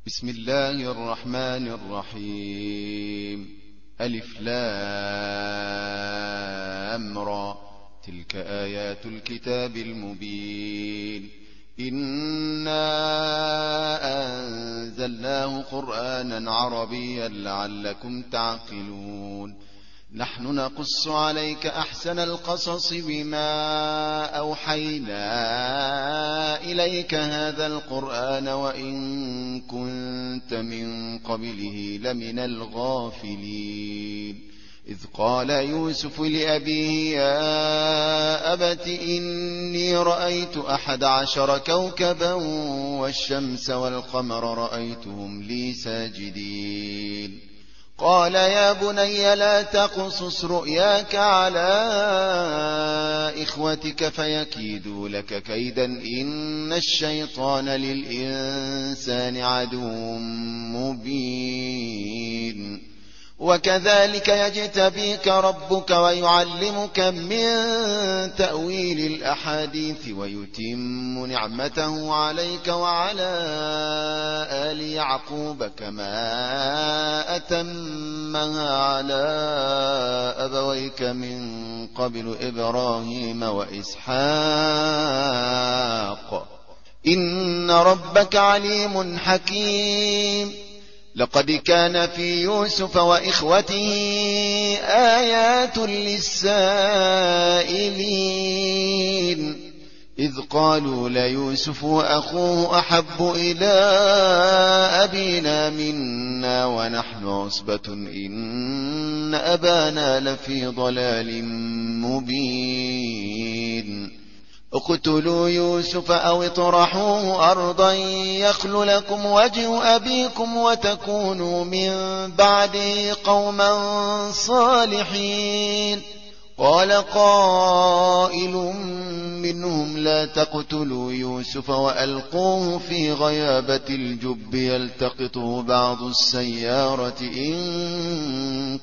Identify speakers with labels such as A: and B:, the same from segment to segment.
A: بسم الله الرحمن الرحيم. ألف لام را، تلك آيات الكتاب المبين. إنا أنزلناه قرآنا عربيا لعلكم تعقلون. نحن نقص عليك أحسن القصص بما أوحينا إليك هذا القرآن وإن كنت من قبله لمن الغافلين. إذ قال يوسف لأبيه يا أبت إني رأيت 11 كوكبا والشمس والقمر رأيتهم لي ساجدين. قال يا بني لا تقصص رؤياك على إخوتك فيكيدوا لك كيدا إن الشيطان للإنسان عدو مبين. وكذلك يجتبيك ربك ويعلمك من تأويل الأحاديث ويتم نعمته عليك وعلى آل يعقوب كما أتمها على أبويك من قبل إبراهيم وإسحاق إن ربك عليم حكيم. لقد كان في يوسف وإخوته آيات للسائلين إذ قالوا ليوسف وأخوه أحب إلى أبينا منا ونحن عصبة إن أبانا لفي ضلال مبين. اقتلوا يوسف أو اطرحوه أرضا يخل لكم وجه أبيكم وتكونوا من بعده قوما صالحين. قال قائل منهم لا تقتلوا يوسف وألقوه في غيابة الجب يلتقطه بعض السيارة إن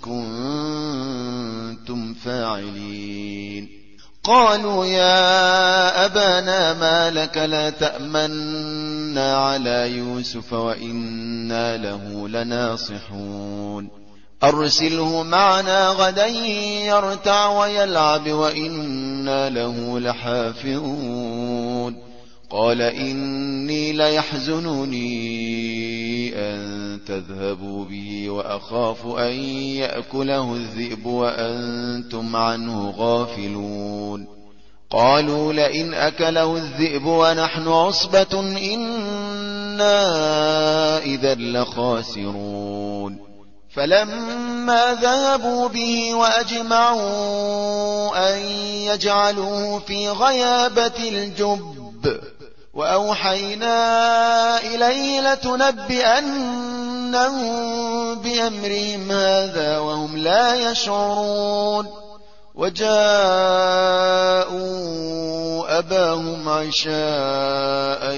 A: كنتم فاعلين. قالوا يا أبانا ما لك لا تأمنا على يوسف وإنا له لناصحون. أرسله معنا غدا يرتع ويلعب وإنا له لحافظون. قال إني ليحزنني أن تذهبوا به وأخاف أن يأكله الذئب وأنتم عنه غافلون. قالوا لئن أكله الذئب ونحن عصبة إنا إذا لخاسرون. فلما ذهبوا به وأجمعوا أن يجعلوه في غيابة الجب وأوحينا إليه لتنبئنهم بأمرهم هذا وهم لا يشعرون. وجاءوا أباهم عشاء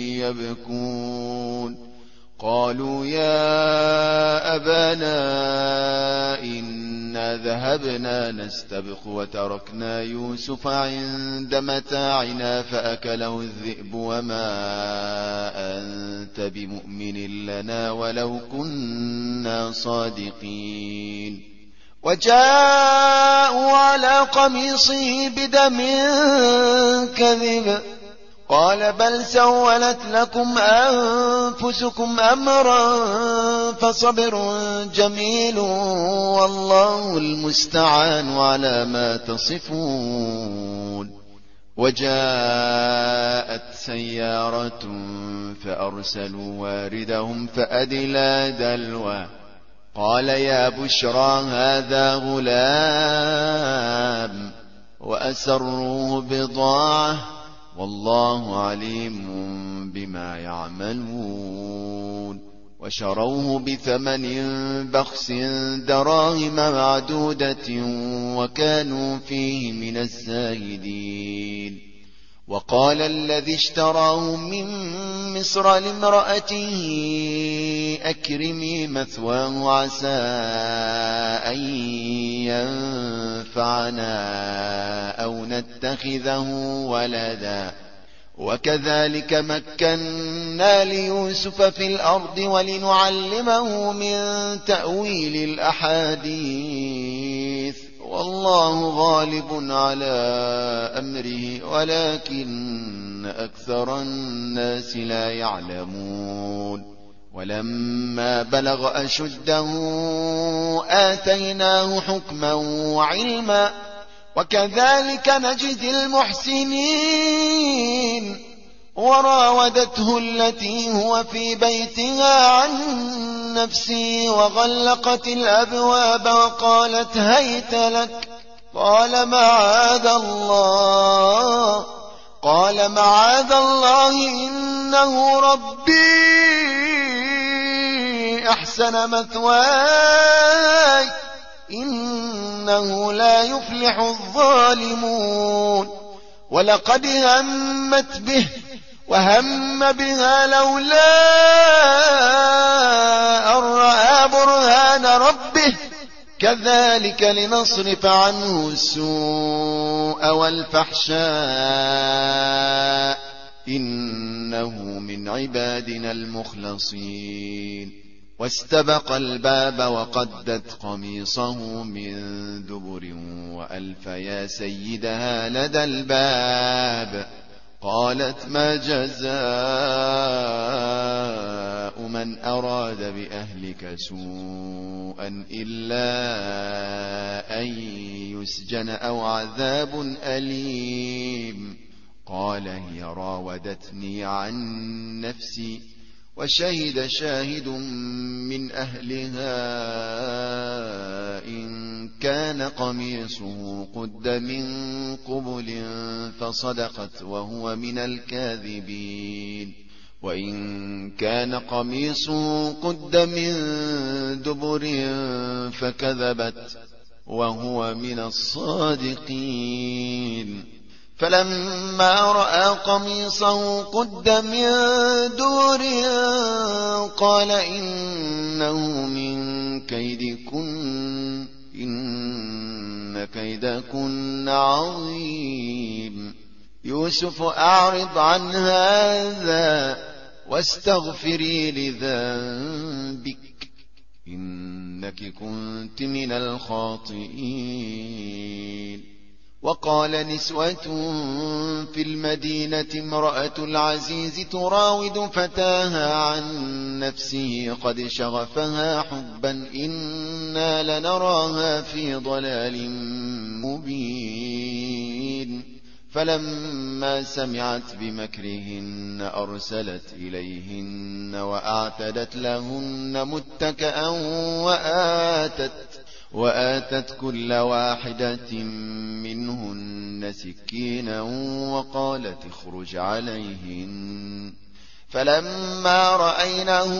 A: يبكون. قالوا يا أبانا إنا ذهبنا نستبق وتركنا يوسف عند متاعنا فأكله الذئب وما أنت بمؤمن لنا ولو كنا صادقين. وجاءوا على قميصه بدم كذب قال بل سولت لكم أنفسكم أمرا فصبر جميل والله المستعان على ما تصفون. وجاءت سيارة فأرسلوا واردهم فأدلى دلوه قال يا بشرى هذا غلام وأسروه بضاعة والله عليم بما يعملون. وشروه بثمن بخس دراهم معدودة وكانوا فيه من الزاهدين. وقال الذي اشتراه من مصر لامرأته أكرمي مثواه عسى أن ينفعنا أو نتخذه ولدا وكذلك مكنا ليوسف في الأرض ولنعلمه من تأويل الأحاديث والله غالب على أمره ولكن أكثر الناس لا يعلمون ولما بلغ أشده آتيناه حكما وعلما وكذلك نجزي المحسنين وراودته التي هو في بيتها عن نفسه وغلقت الأبواب وقالت هيت لك قال معاذ الله إنه ربي أحسن مثواي إنه لا يفلح الظالمون ولقد همت به وهم بها لولا أن رأى برهان ربه كذلك لنصرف عنه السوء والفحشاء إنه من عبادنا المخلصين واستبق الباب وقدت قميصه من دبر وألف يا سيدها لدى الباب قالت ما جزاء من أراد بأهلك سوءا إلا أن يسجن أو عذاب أليم قال هي راودتني عن نفسي وشهد شاهد من أهلها إن كان قميصه قد من قبل فصدقت وهو من الكاذبين وإن كان قميصه قد من دبر فكذبت وهو من الصادقين فلما رأى قميصه قد من دبر قال إنه من كيدكن إن كيدكن عظيم يوسف أعرض عن هذا واستغفري لذنبك إنك كنت من الخاطئين وقال نسوة في المدينة امرأة العزيز تراود فتاها عن نفسه قد شغفها حبا إنا لنراها في ضلال مبين فلما سمعت بمكرهن أرسلت إليهن وأعتدت لهن متكئا وآتت كل واحدة منهن سكينا وقالت اخرج عليهن فلما رأينه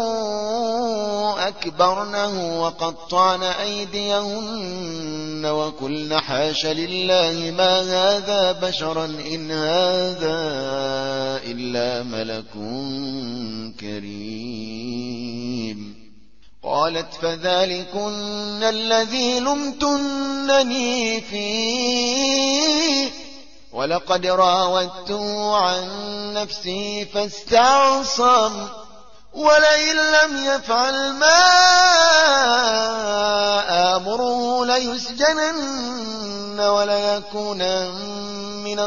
A: أكبرنه وقطعن أيديهن وقلن حاش لله ما هذا بشرا إن هذا إلا ملك كريم قالت فذلكن الذي لمتنني فيه ولقد راودته عن نفسي فاستعصم ولئن لم يفعل ما آمره ليسجنن وليكونن من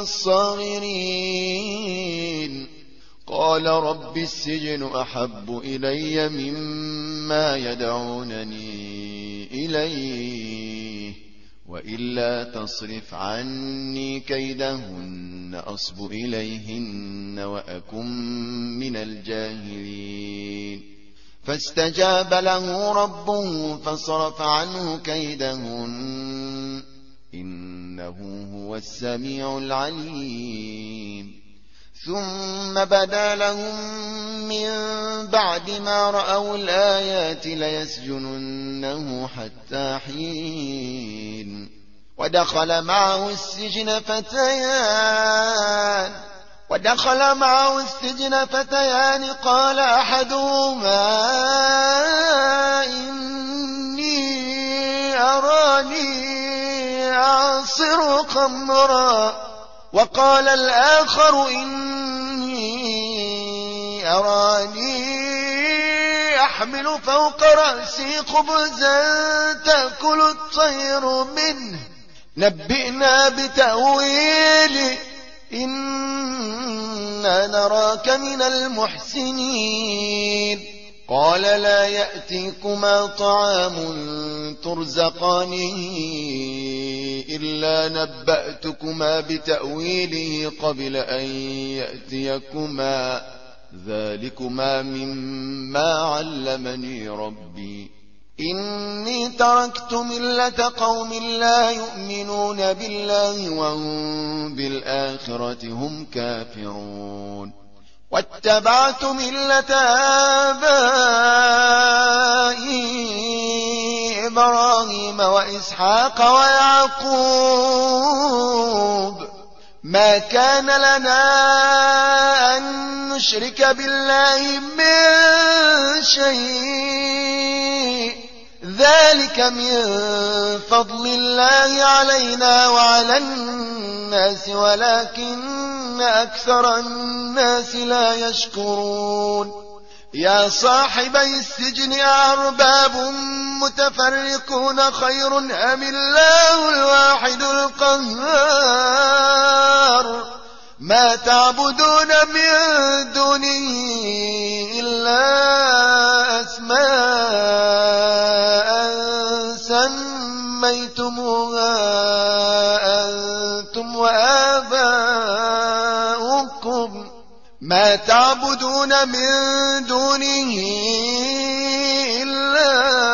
A: الصاغرين قال رب السجن أحب إلي مما يدعونني إليه وإلا تصرف عني كيدهن أصب إليهن وأكن من الجاهلين فاستجاب له ربه فصرف عنه كيدهن إنه هو السميع العليم ثم بدا لهم من بعد ما رأوا الآيات ليسجننه حتى حين ودخل معه السجن فتيان قال أحدهما إني أراني أعصر خمرا وقال الآخر إني يحمل فوق رأسي خبزا تأكل الطير منه نبئنا بتأويله إنا نراك من المحسنين قال لا يأتيكما طعام ترزقانه إلا نبأتكما بتأويله قبل أن يأتيكما ذلكما مما علمني ربي إني تركت ملة قوم لا يؤمنون بالله وهم بالآخرة هم كافرون واتبعت ملة آبائي إبراهيم وإسحاق ويعقوب ما كان لنا أن نشرك بالله من شيء ذلك من فضل الله علينا وعلى الناس ولكن أكثر الناس لا يشكرون يا صاحبي السجن أرباب متفرقون خير أم الله الواحد القهار ما تعبدون من دونه إلا أسماء سميتموها أنتم وآباؤكم ما تعبدون من دونه إلا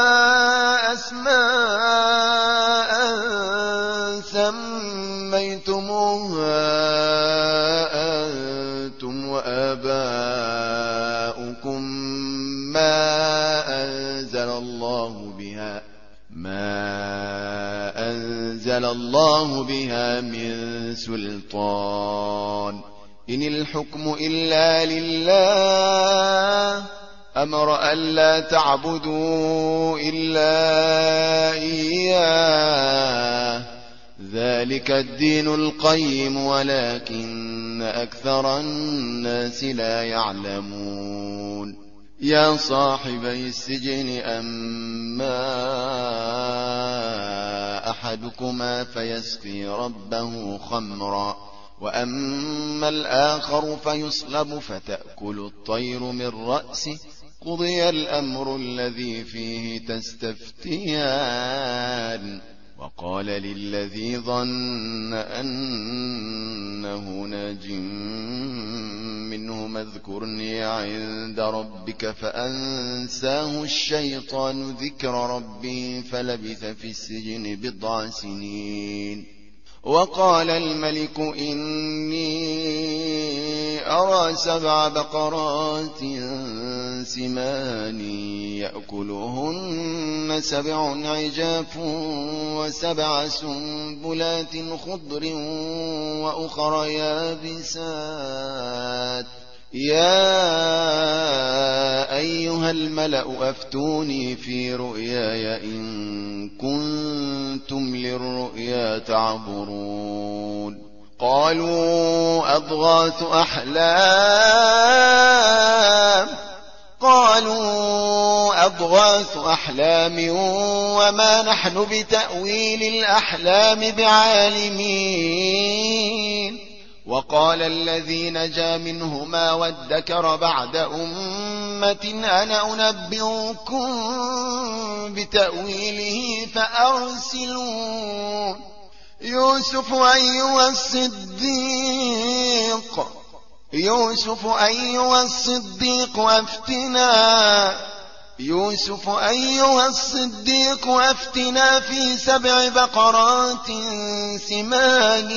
A: أسماء سميتموها أنتم وآباؤكم ما أنزل الله بها من سلطان إن الحكم إلا لله أمر ألا تعبدوا إلا إياه ذلك الدين القيم ولكن أكثر الناس لا يعلمون يا صاحبي السجن أما أحدكما فيسقي ربه خمرا وأما الآخر فيصلب فتأكل الطير من رأسه قضي الأمر الذي فيه تستفتيان وقال للذي ظن أنه ناج منه اذكرني عند ربك فأنساه الشيطان ذكر ربه فلبث في السجن 9 سنين وقال الملك إني أرى 7 بقرات سمان يأكلهن 7 عجاف و7 سنبلات خضر وأخر يابسات يا أيها الملأ أفتوني في رؤياي إن كنتم للرؤيا تعبرون قالوا أضغاث أحلام وما نحن بتأويل الأحلام بعالمين وقال الذي نجا منهما وادكر بعد أمة أنا أنبئكم بتأويله فأرسلون يوسف أيها الصديق أفتنا في 7 بقرات سمان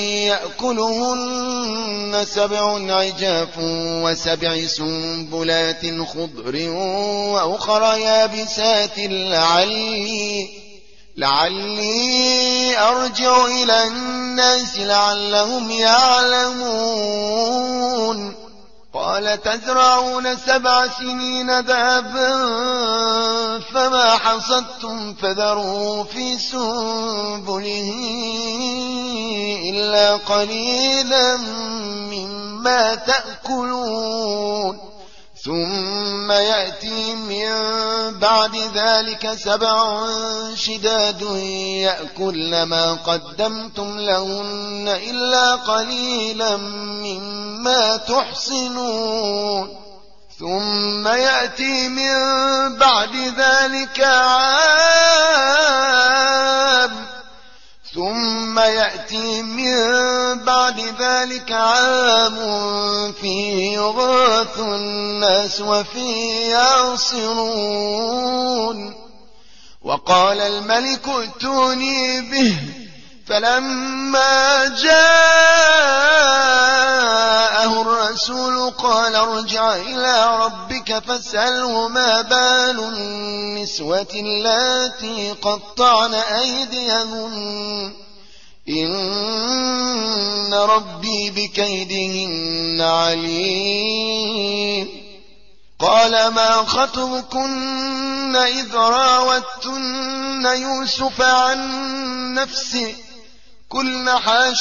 A: يأكلهن 7 عجاف و7 سنبلات خضر وأخر يابسات لعلي أرجع إلى الناس لعلهم يعلمون قال تزرعون 7 سنين دابا فما حصدتم فذروا في سنبله إلا قليلا مما تأكلون ثم يأتي من بعد ذلك 7 شداد يأكلن ما قدمتم لهن إلا قليلا مما تحصنون ثم يأتي من بعد ذلك عام فيه يغاث الناس وفيه يعصرون وقال الملك ائتوني به فلما جاءه الرسول قال ارجع إلى ربك فاسأله ما بال النسوة اللاتي قطعن أيديهن إن ربي بكيدهن عليم قال ما خطبكن إذ راوتن يوسف عن نفسه قلنا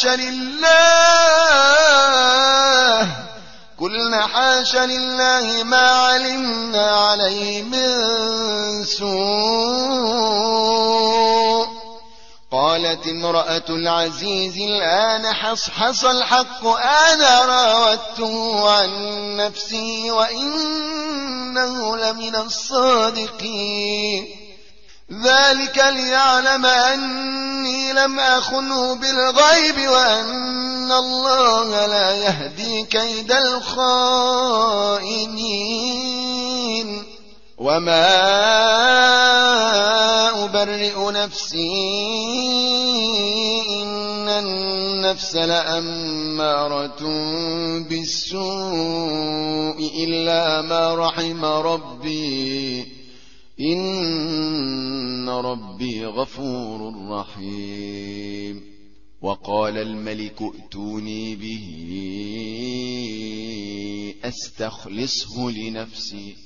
A: حاش لله ما علمنا عليه من سوء قالت امرأة العزيز الآن حصحص الحق أنا راودته عن نفسي وإنه لمن الصادقين ذلك ليعلم أني لم أخنه بالغيب وأن الله لا يهدي كيد الخائنين وما أبرئ نفسي إن النفس لأمارة بالسوء إلا ما رحم ربي إن ربي غفور رحيم وقال الملك ائتوني به أستخلصه لنفسي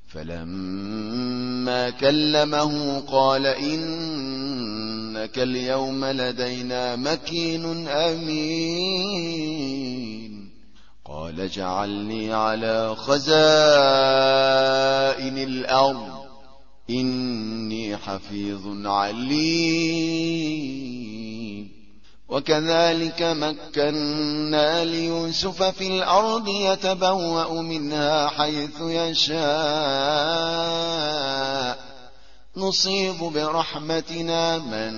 A: فلما كلمه قال إنك اليوم لدينا مكين أمين قال اجعلني على خزائن الأرض إني حفيظ عليم وكذلك مكنا ليوسف في الأرض يتبوأ منها حيث يشاء نصيب برحمتنا من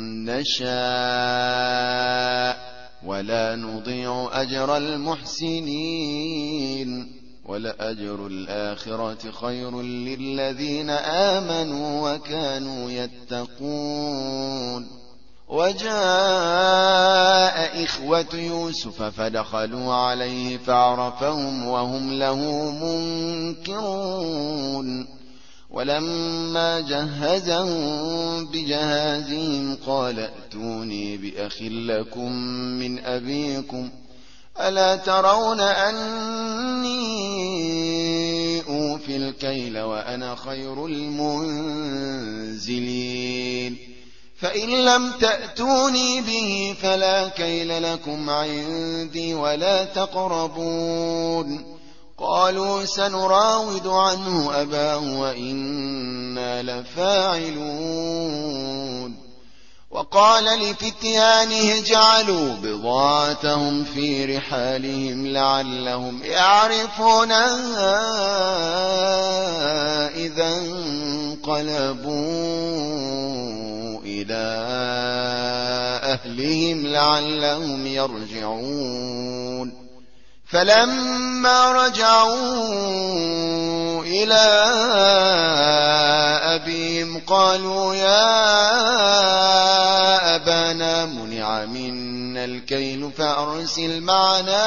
A: نشاء ولا نضيع أجر المحسنين ولأجر الآخرة خير للذين آمنوا وكانوا يتقون وجاء إخوة يوسف فدخلوا عليه فعرفهم وهم له منكرون ولما جهزهم بجهازهم قال ائتوني بأخ لكم من أبيكم ألا ترون أني أوفي الكيل وأنا خير المنزلين فإن لم تأتوني به فلا كيل لكم عندي ولا تقربون قالوا سنراود عنه أباه وإنا لفاعلون وقال لفتيانه اجعلوا بضاعتهم في رحالهم لعلهم يعرفونها إذا انقلبوا إلى أهلهم لعلهم يرجعون فلما رجعوا إلى أبيهم قالوا يا أبانا منع منا الكيل فأرسل معنا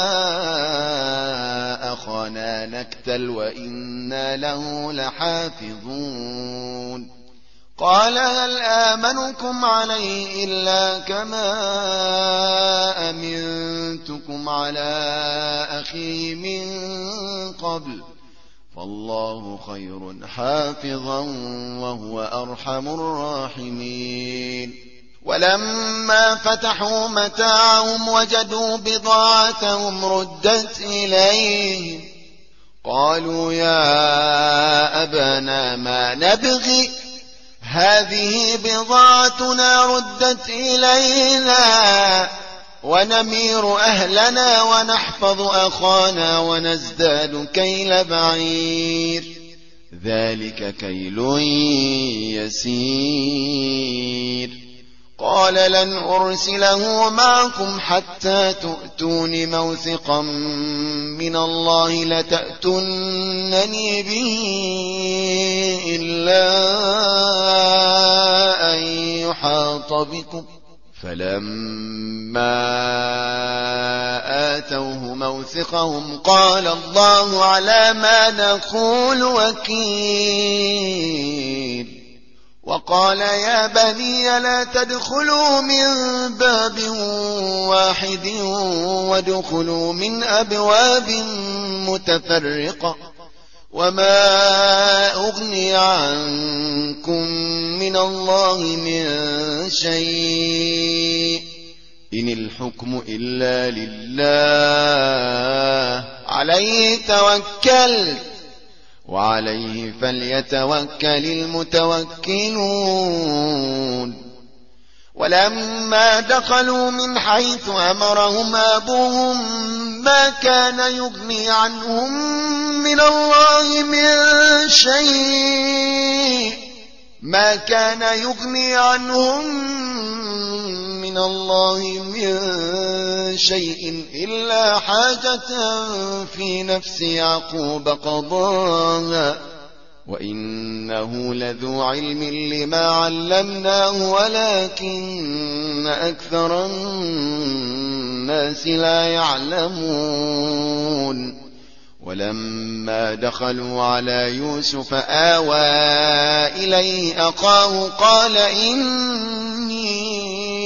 A: أخانا نكتل وإنا له لحافظون قال هل آمنكم عليه إلا كما أمنتكم على أخيه من قبل فالله خير حافظا وهو أرحم الراحمين ولما فتحوا متاعهم وجدوا بضاعتهم ردت إليهم قالوا يا أبانا ما نبغي هذه بضاعتنا ردت إلينا ونمير أهلنا ونحفظ أخانا ونزداد كيل بعير ذلك كيل يسير قال لن أرسله معكم حتى تؤتون موثقا من الله لتأتونني به إلا أن يحاط بكم فلما آتوه موثقهم قال الله على ما نقول وكيل وقال يا بني لا تدخلوا من باب واحد وادخلوا من أبواب متفرقة وما أغني عنكم من الله من شيء إن الحكم إلا لله عليه توكلت وعليه فليتوكل المتوكلون ولما دخلوا من حيث أمرهم أبوهم ما كان يغني عنهم من الله من شيء إلا حاجة في نفس يعقوب قضاها وإنه لذو علم لما علمناه ولكن أكثر الناس لا يعلمون ولما دخلوا على يوسف آوى إليه أخاه قال إني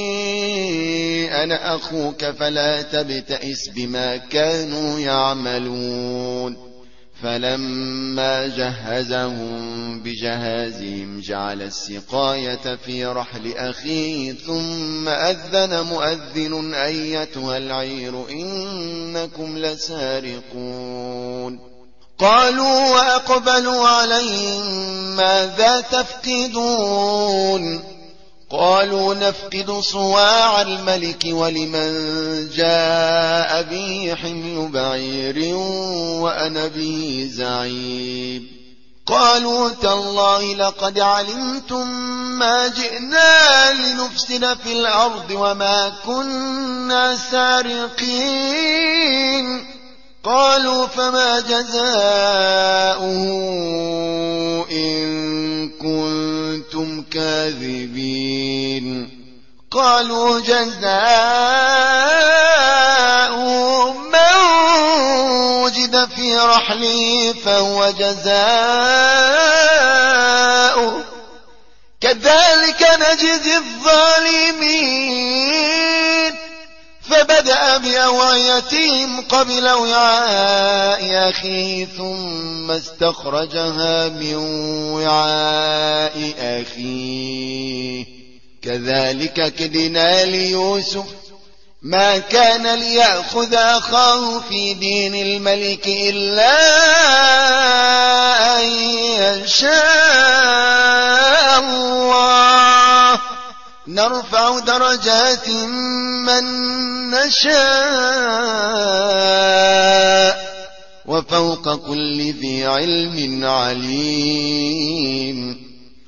A: أنا أخوك فلا تبتئس بما كانوا يعملون فلما جهزهم بجهازهم جعل السقاية في رحل أخيه ثم أذن مؤذن أيتها العير إنكم لسارقون قالوا وأقبلوا عليهم ماذا تفقدون قالوا نفقد صواع الملك ولمن جاء به حمل بعير وأنا به زعيم قالوا تالله لقد علمتم ما جئنا لنفسد في الأرض وما كنا سارقين قالوا فما جزاؤه إن كنتم كاذبين قالوا جزاؤه من وجد في رحله فهو جزاؤه كذلك نجزي الظالمين فبدأ بأوعيتهم قبل وعاء أخيه ثم استخرجها من وعاء أخيه كذلك كدنا ليوسف ما كان ليأخذ أخاه في دين الملك إلا أن يشاء الله نرفع درجات من نشاء وفوق كل ذي علم عليم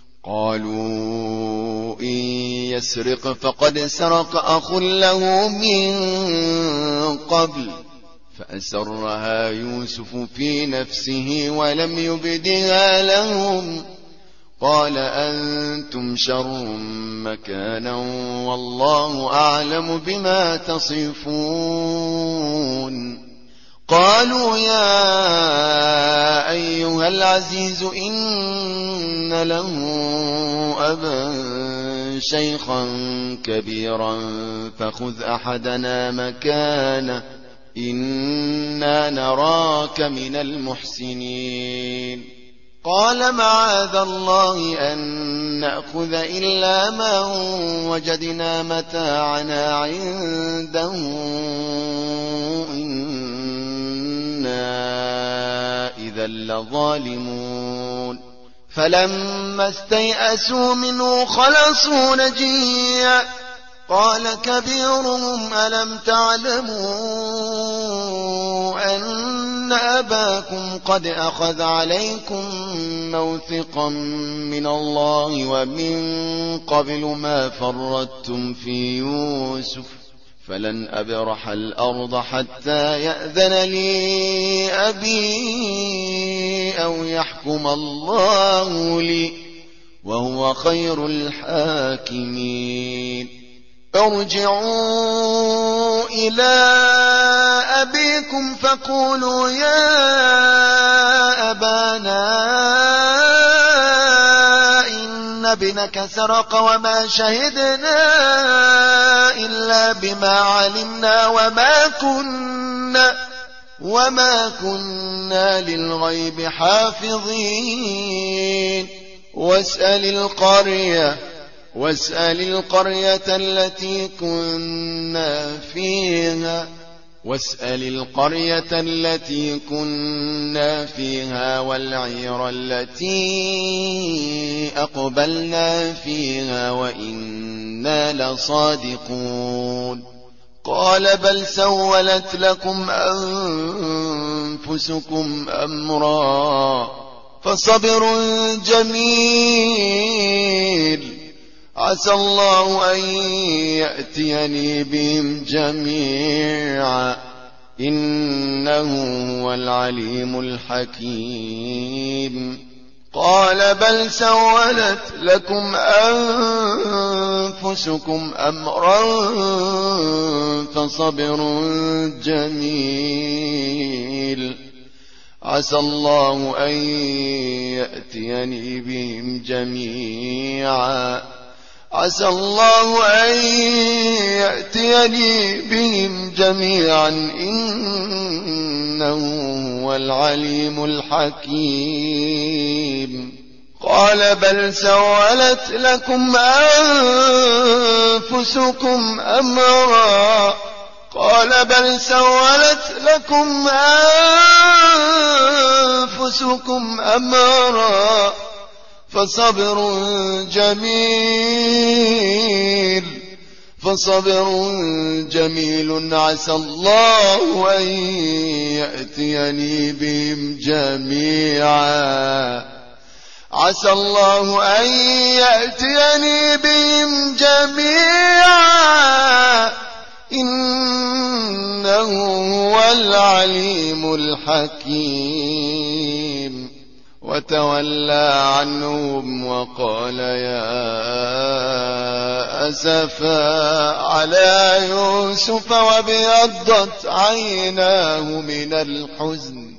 A: قالوا إن يسرق فقد سرق أخ له من قبل فأسرها يوسف في نفسه ولم يبدها لهم قال أنتم شر مكانا والله أعلم بما تصفون قالوا يا أيها العزيز إن له أبا شيخا كبيرا فخذ أحدنا مكانه إنا نراك من المحسنين قال معاذ الله أن نأخذ إلا من وجدنا متاعنا عنده إنا إذا لظالمون فلما استيئسوا منه خلصوا نجيا قال كبيرهم ألم تعلموا أن أباكم قد أخذ عليكم موثقا من الله ومن قبل ما فرطتم في يوسف فلن أبرح الأرض حتى يأذن لي أبي أو يحكم الله لي وهو خير الحاكمين ارجعوا إلى أبيكم فقولوا يا أبانا إن ابنك سرق وما شهدنا إلا بما علمنا وما كنا للغيب حافظين واسأل القرية التي كنا فيها والعير التي أقبلنا فيها وإنا لصادقون قال بل سولت لكم أنفسكم أمرا فصبر جميل عسى الله أن يأتيني بهم جميعا إنه هو العليم الحكيم قال بل سولت لكم أنفسكم أمرا فصبر جميل عسى الله أن يأتيني بهم جميعا إنه هو العليم الحكيم قال بل سولت لكم أنفسكم أمرا فصبر جميل عسى الله أن يأتيني بهم جميعا إنه هو العليم الحكيم وتولى عنهم وقال يا أسفا على يوسف وابيضت عيناه من الحزن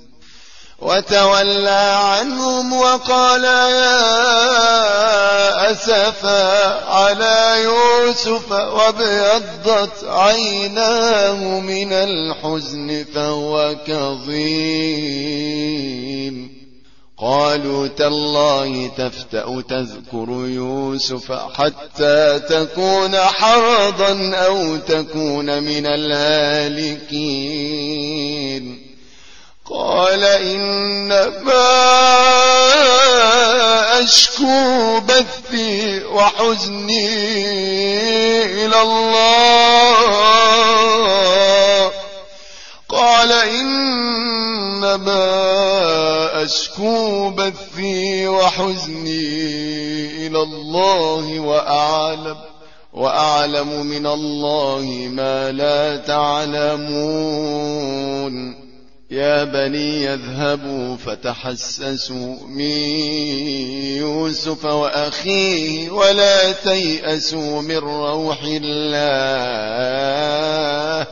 A: فهو كظيم قالوا تالله تفتأ تذكر يوسف حتى تكون حرضا أو تكون من الهالكين قال إنما أشكو بثي وحزني إلى الله وأعلم من الله ما لا تعلمون يا بني يذهبوا فتحسسوا من يوسف وأخيه ولا تيأسوا من روح الله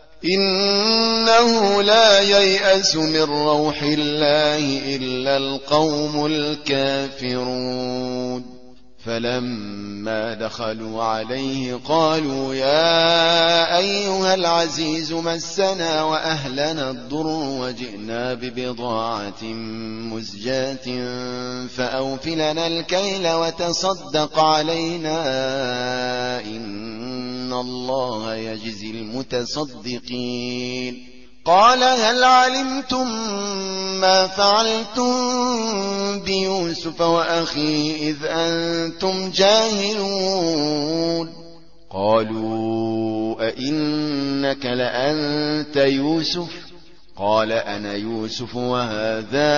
A: إنه لا ييأس من روح الله إلا القوم الكافرون فلما دخلوا عليه قالوا يا أيها العزيز مسنا وأهلنا الضر وجئنا ببضاعة مزجاة فأوفلنا الكيل وتصدق علينا إن الله يجزي المتصدقين قال هل علمتم ما فعلتم بيوسف وأخيه إذ أنتم جاهلون قالوا أئنك لأنت يوسف قال أنا يوسف وهذا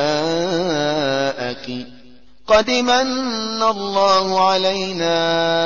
A: أخي قد من الله علينا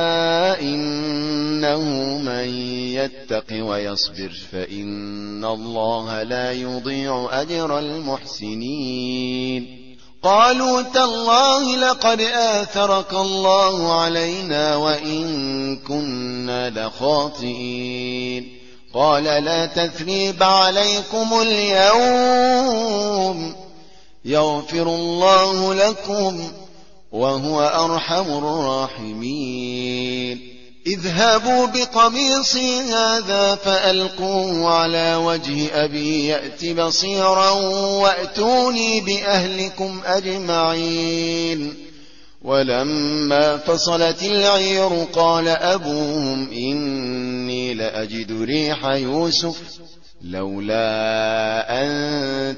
A: إنه من يتق ويصبر فإن الله لا يضيع أجر المحسنين قالوا تالله لقد آثرك الله علينا وإن كنا لخاطئين قال لا تثريب عليكم اليوم يغفر الله لكم وهو أرحم الراحمين اذهبوا بقميصي هذا فألقوه على وجه أبي يأت بصيرا وأتوني بأهلكم أجمعين ولما فصلت العير قال أبوهم إني لأجد ريح يوسف لولا أن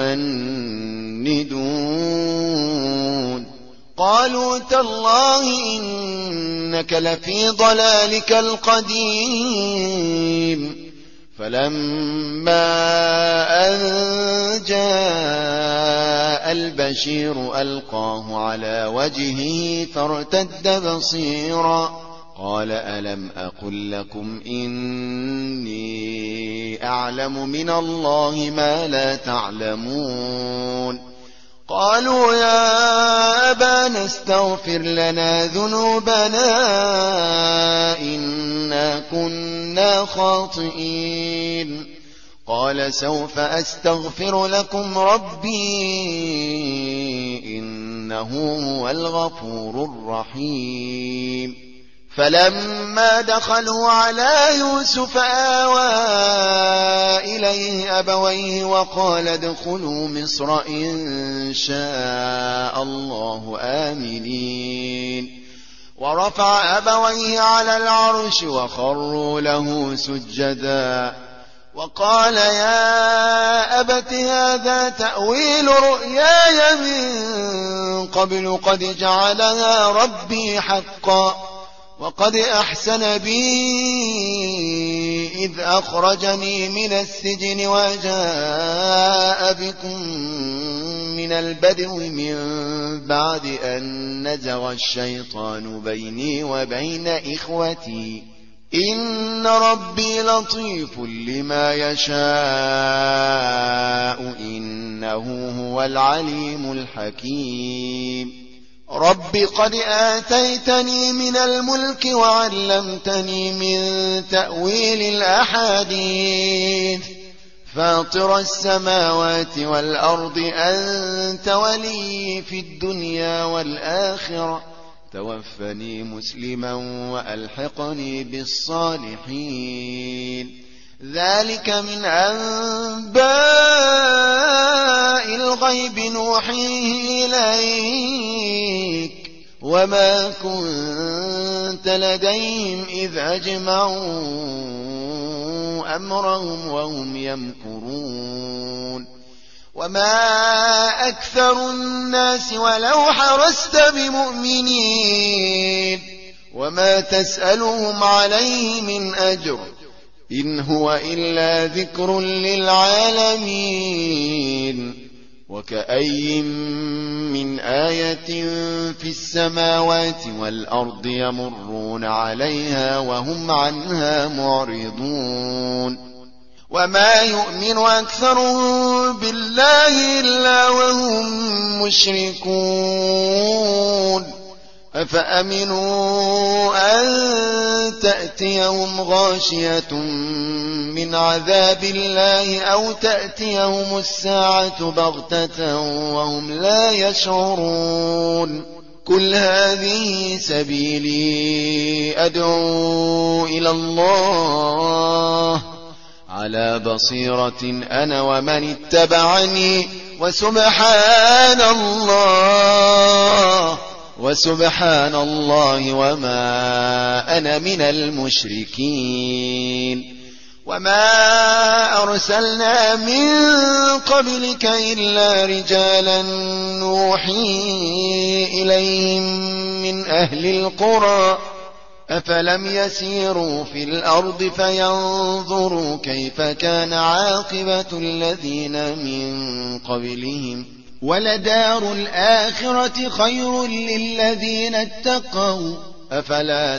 A: تفندون قالوا تالله إنك لفي ضلالك القديم فلما أن جاء البشير ألقاه على وجهه فارتد بصيرا قال ألم أقل لكم إني أعلم من الله ما لا تعلمون قالوا يا أبانا استغفر لنا ذنوبنا إنا كنا خاطئين قال سوف أستغفر لكم ربي إنه هو الغفور الرحيم فلما دخلوا على يوسف آوى إليه أبويه وقال ادخلوا مصر إن شاء الله آمنين ورفع أبويه على العرش وخروا له سجدا وقال يا أبت هذا تأويل رؤياي من قبل قد جعلها ربي حقا وقد أحسن بي إذ أخرجني من السجن وجاء بكم من البدو من بعد أن نزغ الشيطان بيني وبين إخوتي إن ربي لطيف لما يشاء إنه هو العليم الحكيم رب قد آتيتني من الملك وعلمتني من تأويل الأحاديث فاطر السماوات والأرض أنت ولي في الدنيا والآخرة توفني مسلما وألحقني بالصالحين ذلك من أنباء الغيب نوحيه إليك وما كنت لديهم إذ أجمعوا أمرهم وهم يمكرون وما أكثر الناس ولو حرصت بمؤمنين وما تسألهم عليه من أجر إن هو إلا ذكر للعالمين وكأي من آية في السماوات والأرض يمرون عليها وهم عنها معرضون وما يؤمن أكثرهم بالله إلا وهم مشركون أفأمنوا أن تأتيهم غاشية من عذاب الله أو تأتيهم الساعة بغتة وهم لا يشعرون قل هذه سبيلي أدعو إلى الله على بصيرة أنا ومن اتبعني وسبحان الله وما أنا من المشركين وما أرسلنا من قبلك إلا رجالا نوحي إليهم من أهل القرى أفلم يسيروا في الأرض فينظروا كيف كان عاقبة الذين من قبلهم ولدار الآخرة خير للذين اتقوا أفلا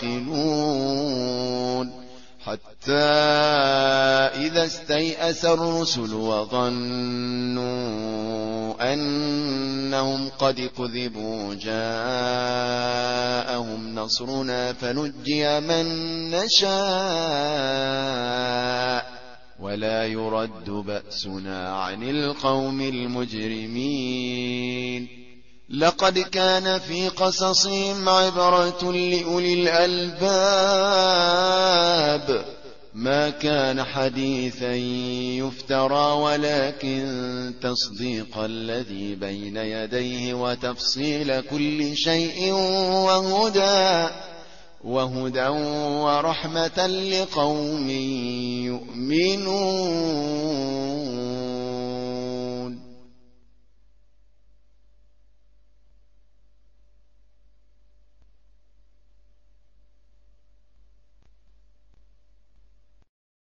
A: تعقلون حتى إذا استيأس الرسل وظنوا أنهم قد كذبوا جاءهم نصرنا فنجي من نشاء ولا يرد بأسنا عن القوم المجرمين لقد كان في قصصهم عبرة لأولي الألباب ما كان حديثا يفترى ولكن تصديق الذي بين يديه وتفصيل كل شيء وهدى ورحمة لقوم يؤمنون